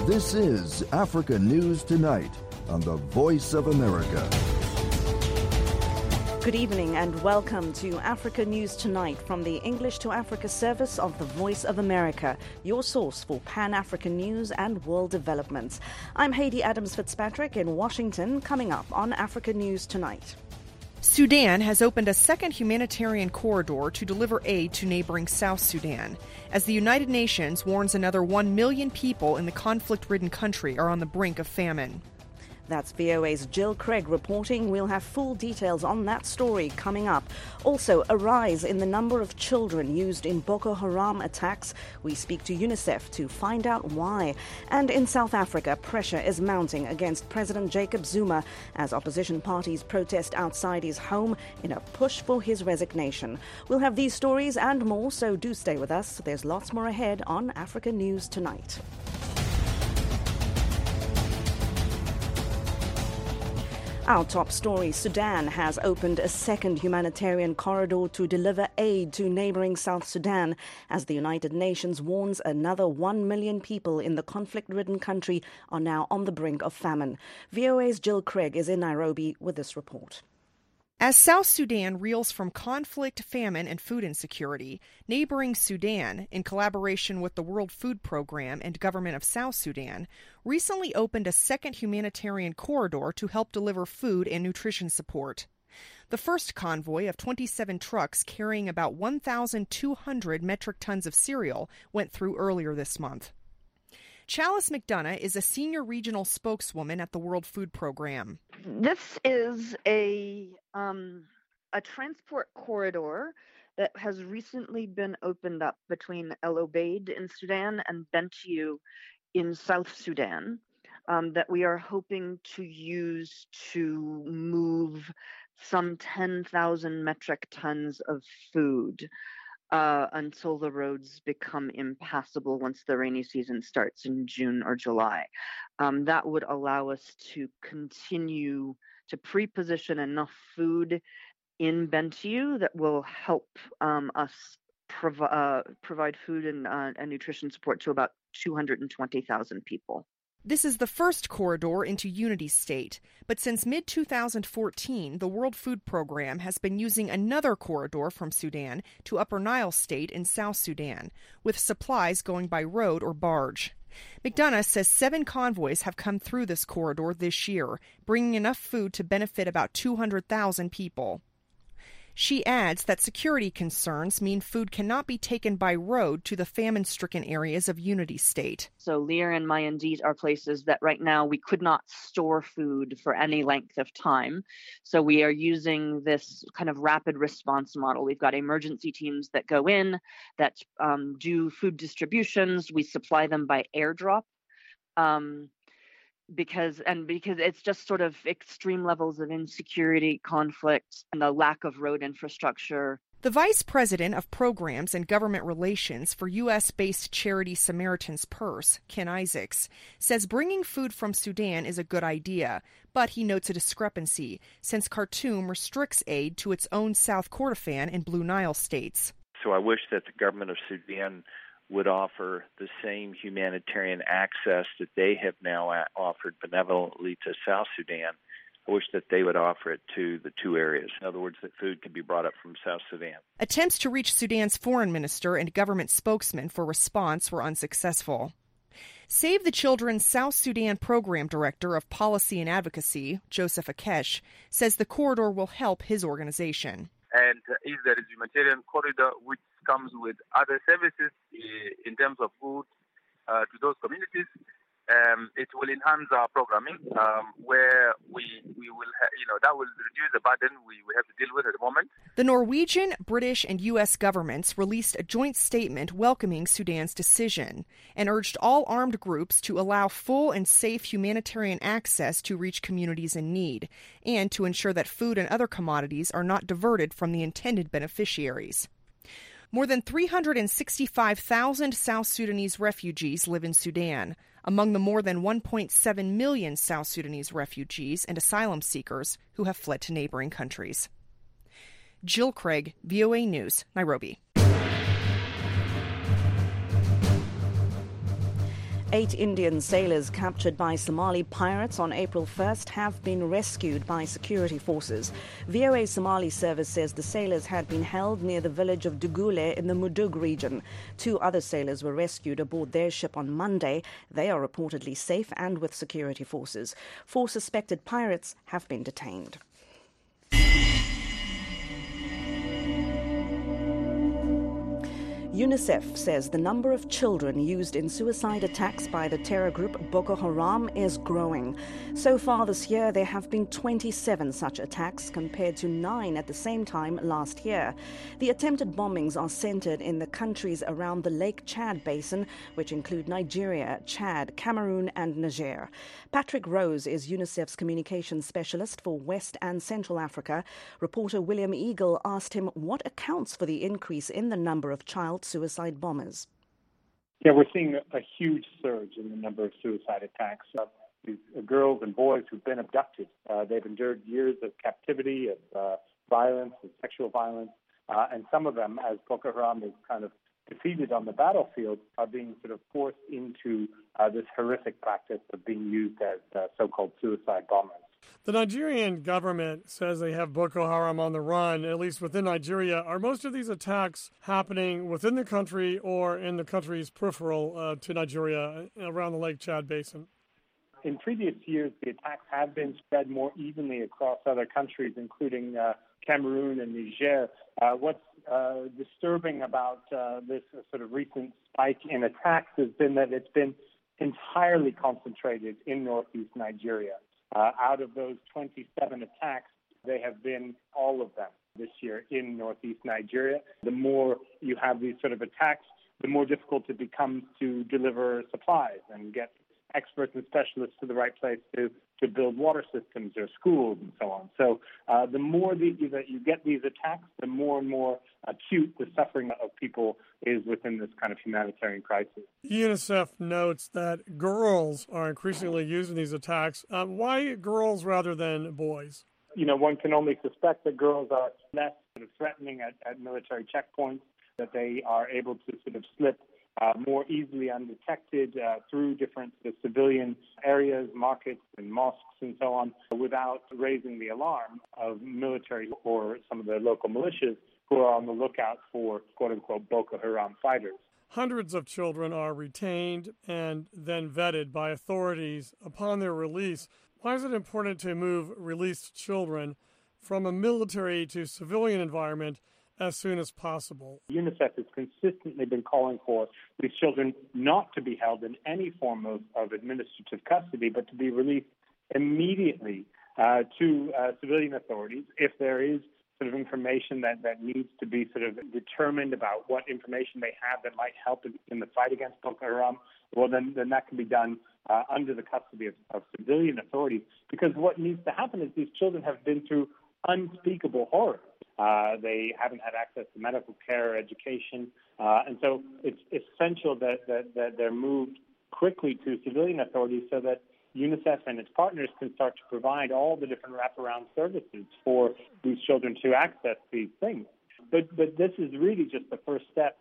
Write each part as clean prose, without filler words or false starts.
This is Africa News Tonight on the Voice of America. Good evening and welcome to Africa News Tonight from the English to Africa service of the Voice of America, your source for Pan-African news and world developments. I'm Heidi Adams-Fitzpatrick in Washington, coming up on Africa News Tonight. Sudan has opened a second humanitarian corridor to deliver aid to neighboring South Sudan, as the United Nations warns another 1 million people in the conflict-ridden country are on the brink of famine. That's VOA's Jill Craig reporting. We'll have full details on that story coming up. Also, a rise in the number of children used in Boko Haram attacks. We speak to UNICEF to find out why. And in South Africa, pressure is mounting against President Jacob Zuma as opposition parties protest outside his home in a push for his resignation. We'll have these stories and more, so do stay with us. There's lots more ahead on Africa News Tonight. Our top story, Sudan has opened a second humanitarian corridor to deliver aid to neighboring South Sudan as the United Nations warns another 1 million people in the conflict-ridden country are now on the brink of famine. VOA's Jill Craig is in Nairobi with this report. As South Sudan reels from conflict, famine, and food insecurity, neighboring Sudan, in collaboration with the World Food Program and government of South Sudan, recently opened a second humanitarian corridor to help deliver food and nutrition support. The first convoy of 27 trucks carrying about 1,200 metric tons of cereal went through earlier this month. Chalice McDonough is a senior regional spokeswoman at the World Food Program. This is a transport corridor that has recently been opened up between El Obeid in Sudan and Bentiu in South Sudan that we are hoping to use to move some 10,000 metric tons of food until the roads become impassable once the rainy season starts in June or July. That would allow us to continue to pre-position enough food in Bentiu that will help us provide food and nutrition support to about 220,000 people. This is the first corridor into Unity State, but since mid-2014, the World Food Program has been using another corridor from Sudan to Upper Nile State in South Sudan, with supplies going by road or barge. McDonough says 7 convoys have come through this corridor this year, bringing enough food to benefit about 200,000 people. She adds that security concerns mean food cannot be taken by road to the famine-stricken areas of Unity State. So Lear and Mayandit are places that right now we could not store food for any length of time. So we are using this kind of rapid response model. We've got emergency teams that go in, that do food distributions. We supply them by airdrop. Because it's just sort of extreme levels of insecurity, conflict, and the lack of road infrastructure. The Vice President of Programs and Government Relations for U.S.-based charity Samaritan's Purse, Ken Isaacs, says bringing food from Sudan is a good idea, but he notes a discrepancy since Khartoum restricts aid to its own South Kordofan and Blue Nile states. So I wish that the government of Sudan would offer the same humanitarian access that they have now offered benevolently to South Sudan. I wish that they would offer it to the two areas. In other words, that food can be brought up from South Sudan. Attempts to reach Sudan's foreign minister and government spokesman for response were unsuccessful. Save the Children's South Sudan Program Director of Policy and Advocacy, Joseph Akesh, says the corridor will help his organization. And if there is humanitarian corridor which comes with other services in terms of food to those communities, it will enhance our programming where we will, that will reduce the burden we have to deal with at the moment. The Norwegian, British, and U.S. governments released a joint statement welcoming Sudan's decision and urged all armed groups to allow full and safe humanitarian access to reach communities in need and to ensure that food and other commodities are not diverted from the intended beneficiaries. More than 365,000 South Sudanese refugees live in Sudan, among the more than 1.7 million South Sudanese refugees and asylum seekers who have fled to neighboring countries. Jill Craig, VOA News, Nairobi. 8 Indian sailors captured by Somali pirates on April 1st have been rescued by security forces. VOA Somali service says the sailors had been held near the village of Dugule in the Mudug region. 2 other sailors were rescued aboard their ship on Monday. They are reportedly safe and with security forces. 4 suspected pirates have been detained. UNICEF says the number of children used in suicide attacks by the terror group Boko Haram is growing. So far this year, there have been 27 such attacks compared to 9 at the same time last year. The attempted bombings are centered in the countries around the Lake Chad Basin, which include Nigeria, Chad, Cameroon and Niger. Patrick Rose is UNICEF's communications specialist for West and Central Africa. Reporter William Eagle asked him what accounts for the increase in the number of child suicide bombers. Yeah, we're seeing a huge surge in the number of suicide attacks. These girls and boys who've been abducted, they've endured years of captivity, of violence, of sexual violence, and some of them, as Boko Haram is kind of defeated on the battlefield, are being sort of forced into this horrific practice of being used as so-called suicide bombers. The Nigerian government says they have Boko Haram on the run, at least within Nigeria. Are most of these attacks happening within the country or in the country's peripheral to Nigeria around the Lake Chad Basin? In previous years, the attacks have been spread more evenly across other countries, including Cameroon and Niger. What's disturbing about this sort of recent spike in attacks has been that it's been entirely concentrated in northeast Nigeria. Out of those 27 attacks, they have been all of them this year in northeast Nigeria. The more you have these sort of attacks, the more difficult it becomes to deliver supplies and get experts and specialists to the right place to build water systems or schools and so on. So the more that you get these attacks, the more and more acute the suffering of people is within this kind of humanitarian crisis. UNICEF notes that girls are increasingly used in these attacks. Why girls rather than boys? You know, one can only suspect that girls are less sort of threatening at military checkpoints, that they are able to sort of slip more easily undetected through different civilian areas, markets and mosques and so on, without raising the alarm of military or some of the local militias who are on the lookout for quote-unquote Boko Haram fighters. Hundreds of children are retained and then vetted by authorities upon their release. Why is it important to move released children from a military to civilian environment as soon as possible? UNICEF has consistently been calling for these children not to be held in any form of administrative custody, but to be released immediately to civilian authorities if there is sort of information that needs to be sort of determined about what information they have that might help in the fight against Boko Haram. Well, then that can be done under the custody of civilian authorities, because what needs to happen is these children have been through unspeakable horror. They haven't had access to medical care or education, and so it's essential that they're moved quickly to civilian authorities so that UNICEF and its partners can start to provide all the different wraparound services for these children to access these things. But this is really just the first step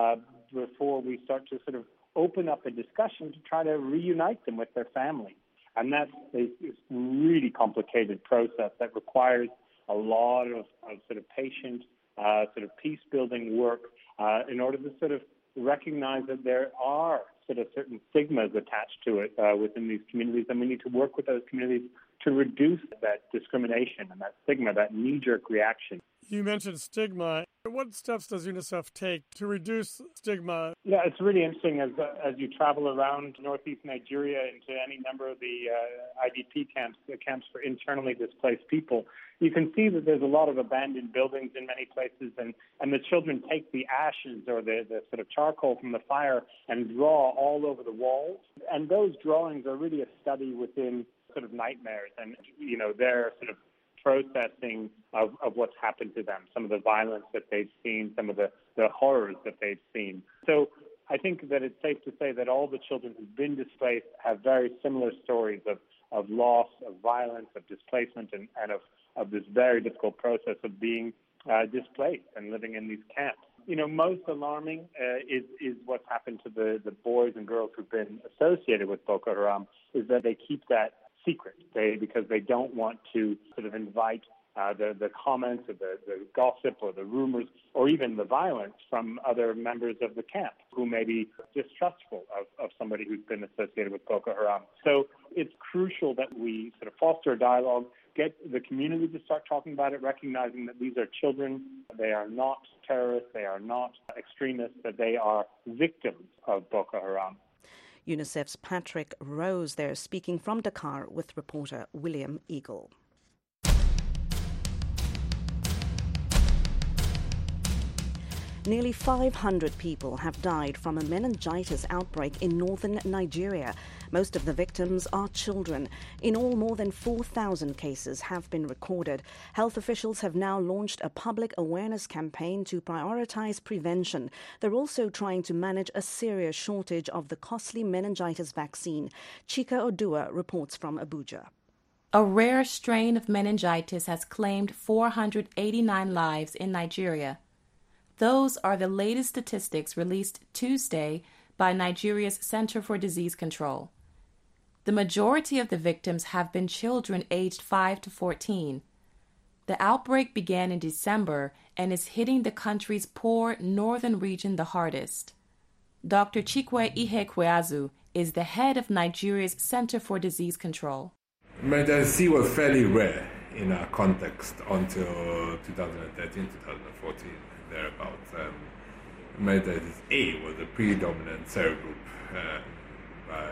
before we start to sort of open up a discussion to try to reunite them with their families. And that's a really complicated process that requires a lot of sort of patient, sort of peace-building work in order to sort of recognize that there are sort of certain stigmas attached to it within these communities, and we need to work with those communities to reduce that discrimination and that stigma, that knee-jerk reaction. You mentioned stigma. What steps does UNICEF take to reduce stigma? Yeah, it's really interesting as you travel around northeast Nigeria into any number of the IDP camps, the camps for internally displaced people. You can see that there's a lot of abandoned buildings in many places, and the children take the ashes or the sort of charcoal from the fire and draw all over the walls. And those drawings are really a study within sort of nightmares and, you know, their sort of processing of what's happened to them, some of the violence that they've seen, some of the horrors that they've seen. So I think that it's safe to say that all the children who've been displaced have very similar stories of loss, of violence, of displacement, and of this very difficult process of being displaced and living in these camps. Most alarming is what's happened to the boys and girls who've been associated with Boko Haram, is that they keep that secret, because they don't want to sort of invite the comments or the gossip or the rumors or even the violence from other members of the camp who may be distrustful of somebody who's been associated with Boko Haram. So it's crucial that we sort of foster a dialogue, get the community to start talking about it, recognizing that these are children. They are not terrorists. They are not extremists, that they are victims of Boko Haram. UNICEF's Patrick Rose there, speaking from Dakar with reporter William Eagle. Nearly 500 people have died from a meningitis outbreak in northern Nigeria. Most of the victims are children. In all, more than 4,000 cases have been recorded. Health officials have now launched a public awareness campaign to prioritize prevention. They're also trying to manage a serious shortage of the costly meningitis vaccine. Chika Odua reports from Abuja. A rare strain of meningitis has claimed 489 lives in Nigeria. Those are the latest statistics released Tuesday by Nigeria's Center for Disease Control. The majority of the victims have been children aged 5 to 14. The outbreak began in December and is hitting the country's poor northern region the hardest. Dr. Chikwe Ihekweazu is the head of Nigeria's Center for Disease Control. Meningitis C was fairly rare in our context until 2013, 2014. Thereabouts. Meningitis A was the predominant serogroup by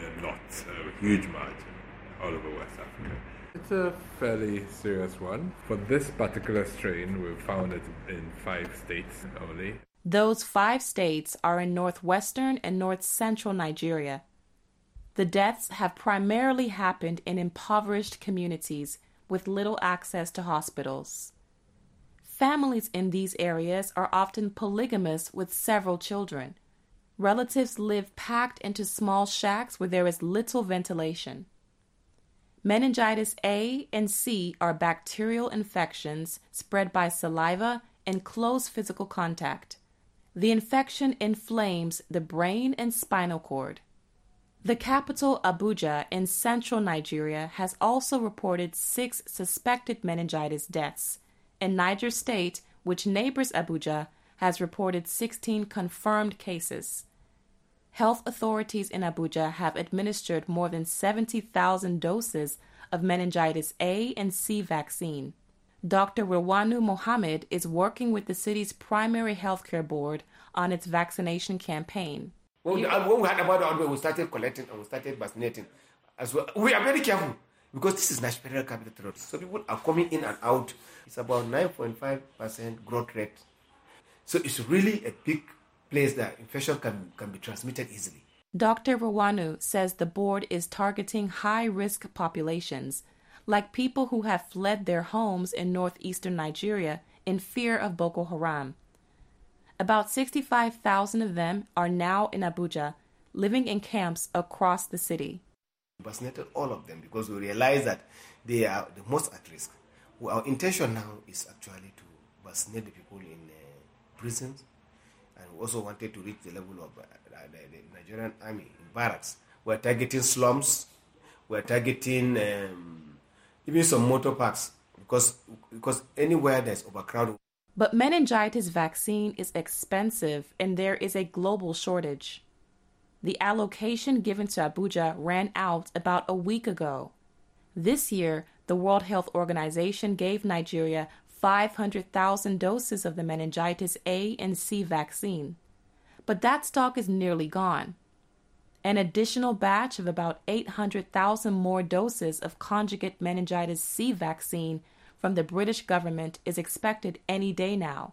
a huge margin all over West Africa. It's a fairly serious one. For this particular strain, we've found it in 5 states only. Those 5 states are in northwestern and north-central Nigeria. The deaths have primarily happened in impoverished communities with little access to hospitals. Families in these areas are often polygamous with several children. Relatives live packed into small shacks where there is little ventilation. Meningitis A and C are bacterial infections spread by saliva and close physical contact. The infection inflames the brain and spinal cord. The capital, Abuja, in central Nigeria, has also reported 6 suspected meningitis deaths. And Niger State, which neighbors Abuja, has reported 16 confirmed cases. Health authorities in Abuja have administered more than 70,000 doses of meningitis A and C vaccine. Dr. Rirwanu Mohammed is working with the city's primary healthcare board on its vaccination campaign. When we had about the outbreak, we started collecting and we started vaccinating as well. We are very careful, because this is Nigeria capital territory. So people are coming in and out. It's about 9.5% growth rate. So it's really a big place that infection can be transmitted easily. Dr. Rirwanu says the board is targeting high-risk populations, like people who have fled their homes in northeastern Nigeria in fear of Boko Haram. About 65,000 of them are now in Abuja, living in camps across the city. We vaccinated all of them because we realize that they are the most at risk. Our intention now is actually to vaccinate the people in prisons, and we also wanted to reach the level of the Nigerian army in barracks. We're targeting slums, we're targeting even some motor parks, because anywhere there's overcrowding. But meningitis vaccine is expensive and there is a global shortage. The allocation given to Abuja ran out about a week ago. This year, the World Health Organization gave Nigeria 500,000 doses of the meningitis A and C vaccine. But that stock is nearly gone. An additional batch of about 800,000 more doses of conjugate meningitis C vaccine from the British government is expected any day now.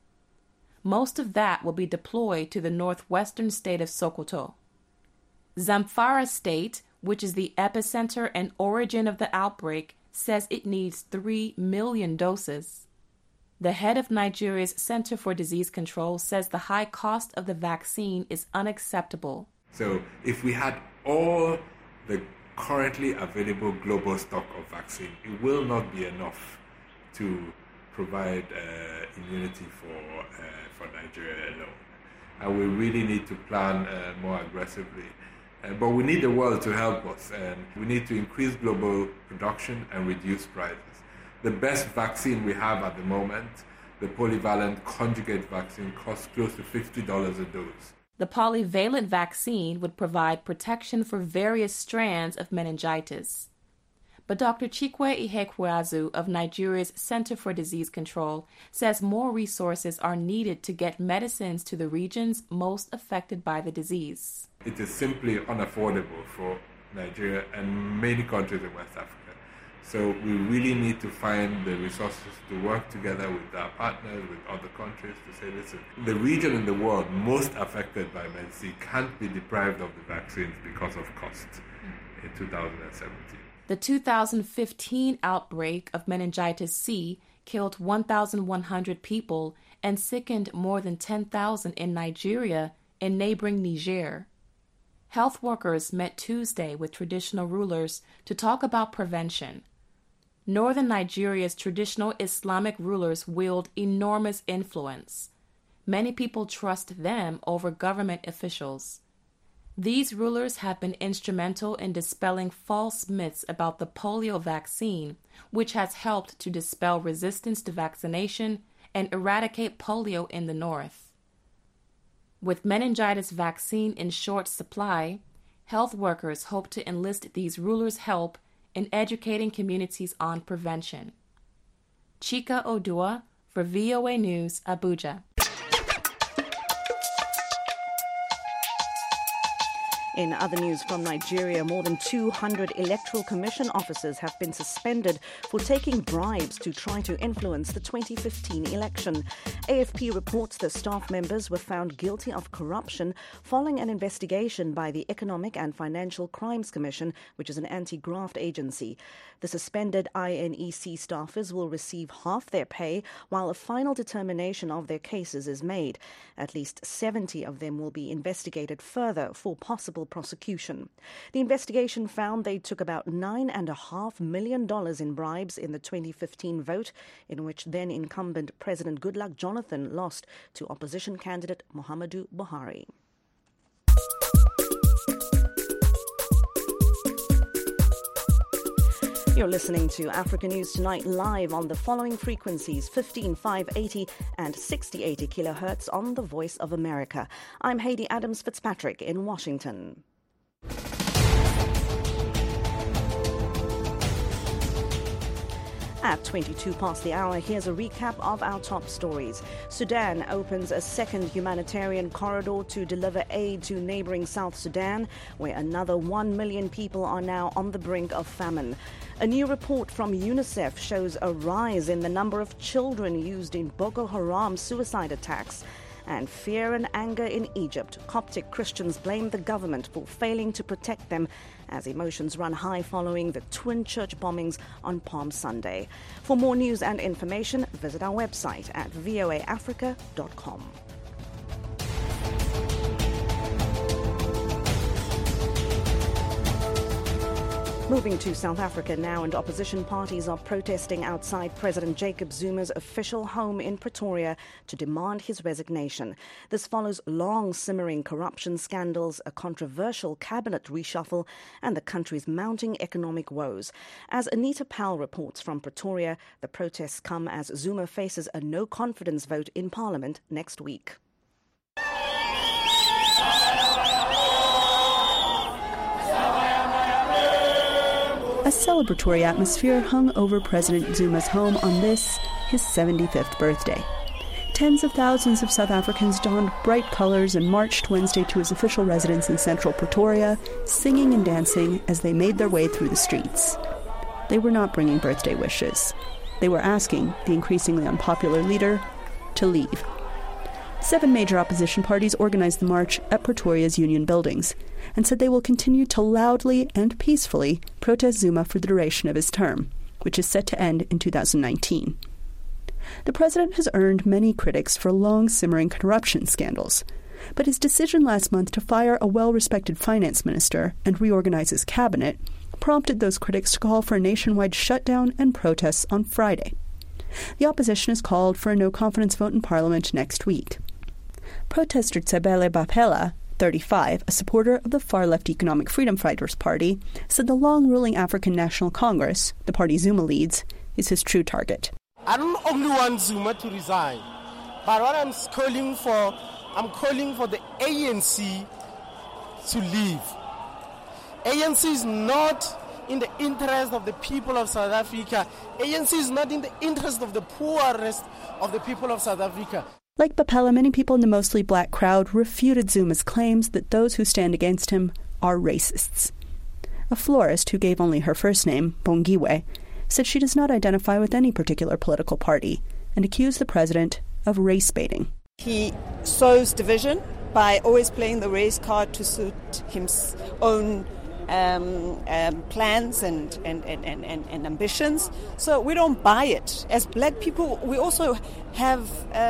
Most of that will be deployed to the northwestern state of Sokoto. Zamfara State, which is the epicenter and origin of the outbreak, says it needs 3 million doses. The head of Nigeria's Center for Disease Control says the high cost of the vaccine is unacceptable. So if we had all the currently available global stock of vaccine, it will not be enough to provide immunity for Nigeria alone. And we really need to plan more aggressively. But we need the world to help us, and we need to increase global production and reduce prices. The best vaccine we have at the moment, the polyvalent conjugate vaccine, costs close to $50 a dose. The polyvalent vaccine would provide protection for various strands of meningitis. But Dr. Chikwe Ihekweazu of Nigeria's Center for Disease Control says more resources are needed to get medicines to the regions most affected by the disease. It is simply unaffordable for Nigeria and many countries in West Africa. So we really need to find the resources to work together with our partners, with other countries, to say, listen, the region in the world most affected by medicine can't be deprived of the vaccines because of cost in 2017. The 2015 outbreak of meningitis C killed 1,100 people and sickened more than 10,000 in Nigeria and neighboring Niger. Health workers met Tuesday with traditional rulers to talk about prevention. Northern Nigeria's traditional Islamic rulers wield enormous influence. Many people trust them over government officials. These rulers have been instrumental in dispelling false myths about the polio vaccine, which has helped to dispel resistance to vaccination and eradicate polio in the north. With meningitis vaccine in short supply, health workers hope to enlist these rulers' help in educating communities on prevention. Chika Odua for VOA News, Abuja. In other news from Nigeria, more than 200 Electoral Commission officers have been suspended for taking bribes to try to influence the 2015 election. AFP reports the staff members were found guilty of corruption following an investigation by the Economic and Financial Crimes Commission, which is an anti-graft agency. The suspended INEC staffers will receive half their pay while a final determination of their cases is made. At least 70 of them will be investigated further for possible prosecution. The investigation found they took about $9.5 million in bribes in the 2015 vote, in which then-incumbent President Goodluck Jonathan lost to opposition candidate Muhammadu Buhari. You're listening to Africa News Tonight live on the following frequencies: 15,580 and 6080 kilohertz on the Voice of America. I'm Hayley Adams Fitzpatrick in Washington. At 22 past the hour, here's a recap of our top stories. Sudan opens a second humanitarian corridor to deliver aid to neighboring South Sudan, where another 1 million people are now on the brink of famine. A new report from UNICEF shows a rise in the number of children used in Boko Haram suicide attacks. And fear and anger in Egypt. Coptic Christians blame the government for failing to protect them as emotions run high following the twin church bombings on Palm Sunday. For more news and information, visit our website at voaafrica.com. Moving to South Africa now, and opposition parties are protesting outside President Jacob Zuma's official home in Pretoria to demand his resignation. This follows long simmering corruption scandals, a controversial cabinet reshuffle, and the country's mounting economic woes. As Anita Powell reports from Pretoria, the protests come as Zuma faces a no-confidence vote in Parliament next week. A celebratory atmosphere hung over President Zuma's home on this, his 75th birthday. Tens of thousands of South Africans donned bright colors and marched Wednesday to his official residence in central Pretoria, singing and dancing as they made their way through the streets. They were not bringing birthday wishes. They were asking the increasingly unpopular leader to leave. 7 major opposition parties organized the march at Pretoria's union buildings and said they will continue to loudly and peacefully protest Zuma for the duration of his term, which is set to end in 2019. The president has earned many critics for long simmering corruption scandals, but his decision last month to fire a well-respected finance minister and reorganize his cabinet prompted those critics to call for a nationwide shutdown and protests on Friday. The opposition has called for a no-confidence vote in Parliament next week. Protester Tsebele Bapela, 35, a supporter of the far-left Economic Freedom Fighters Party, said the long-ruling African National Congress, the party Zuma leads, is his true target. I don't only want Zuma to resign, but what I'm calling for the ANC to leave. ANC is not in the interest of the people of South Africa. ANC is not in the interest of the poorest of the people of South Africa. Like Bapela, many people in the mostly black crowd refuted Zuma's claims that those who stand against him are racists. A florist who gave only her first name, Bongiwe, said she does not identify with any particular political party and accused the president of race baiting. He sows division by always playing the race card to suit his own plans and ambitions. So we don't buy it. As black people, we also have...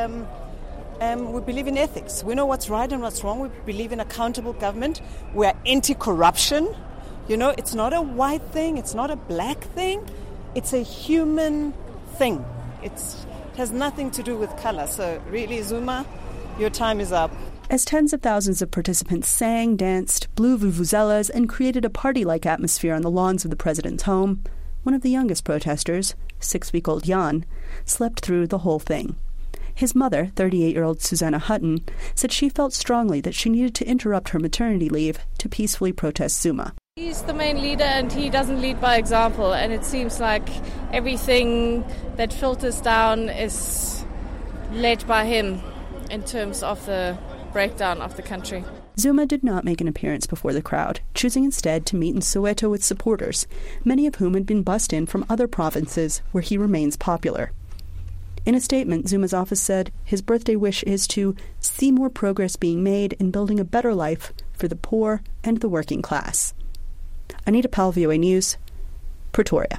we believe in ethics. We know what's right and what's wrong. We believe in accountable government. We're anti-corruption. You know, it's not a white thing. It's not a black thing. It's a human thing. It has nothing to do with color. So really, Zuma, your time is up. As tens of thousands of participants sang, danced, blew vuvuzelas, and created a party-like atmosphere on the lawns of the president's home, one of the youngest protesters, 6-week-old Jan, slept through the whole thing. His mother, 38-year-old Susanna Hutton, said she felt strongly that she needed to interrupt her maternity leave to peacefully protest Zuma. He's the main leader and he doesn't lead by example, and it seems like everything that filters down is led by him in terms of the breakdown of the country. Zuma did not make an appearance before the crowd, choosing instead to meet in Soweto with supporters, many of whom had been bussed in from other provinces where he remains popular. In a statement, Zuma's office said his birthday wish is to see more progress being made in building a better life for the poor and the working class. Anita Powell, VOA News, Pretoria.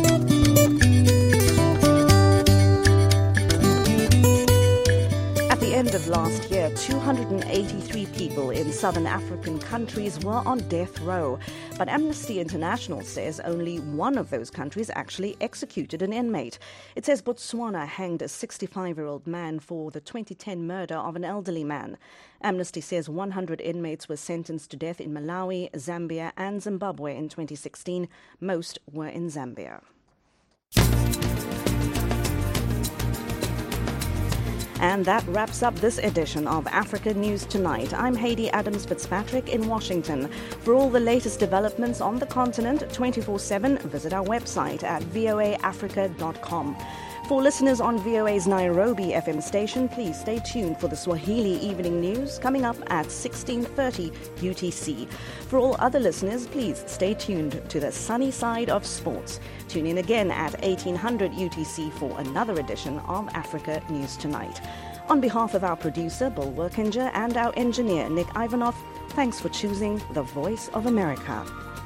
At the end of last year, 283 people in southern African countries were on death row. But Amnesty International says only one of those countries actually executed an inmate. It says Botswana hanged a 65-year-old man for the 2010 murder of an elderly man. Amnesty says 100 inmates were sentenced to death in Malawi, Zambia and Zimbabwe in 2016. Most were in Zambia. And that wraps up this edition of Africa News Tonight. I'm Hayley Adams Fitzpatrick in Washington. For all the latest developments on the continent 24/7, visit our website at voaafrica.com. For listeners on VOA's Nairobi FM station, please stay tuned for the Swahili Evening News coming up at 16:30 UTC. For all other listeners, please stay tuned to the sunny side of sports. Tune in again at 1800 UTC for another edition of Africa News Tonight. On behalf of our producer, Bill Workinger, and our engineer, Nick Ivanov, thanks for choosing the Voice of America.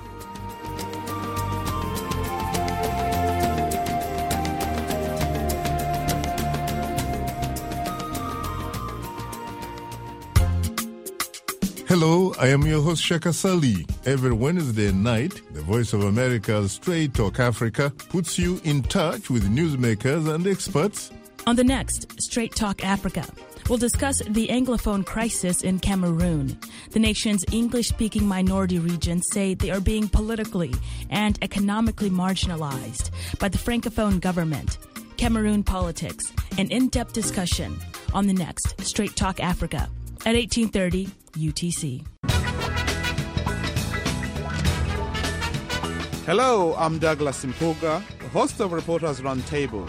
Hello, I am your host Shaka Sali. Every Wednesday night, the Voice of America's Straight Talk Africa puts you in touch with newsmakers and experts. On the next Straight Talk Africa, we'll discuss the Anglophone crisis in Cameroon. The nation's English-speaking minority regions say they are being politically and economically marginalized by the Francophone government. Cameroon politics, an in-depth discussion on the next Straight Talk Africa at 1830 UTC. Hello, I'm Douglas Mpuga, host of Reporters Roundtable.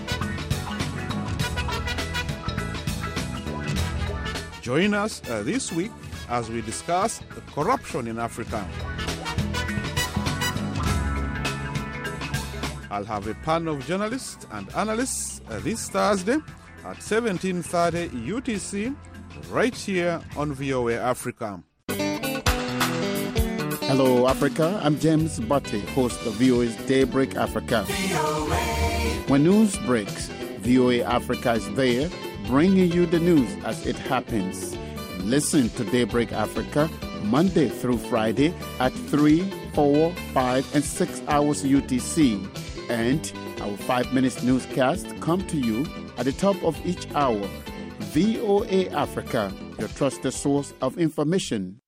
Join us this week as we discuss corruption in Africa. I'll have a panel of journalists and analysts this Thursday at 17:30 UTC, right here on VOA Africa. Hello, Africa. I'm James Butte, host of VOA's Daybreak Africa. When news breaks, VOA Africa is there, bringing you the news as it happens. Listen to Daybreak Africa Monday through Friday at 3, 4, 5, and 6 hours UTC, and Our 5-minute newscast come to you at the top of each hour. VOA Africa, your trusted source of information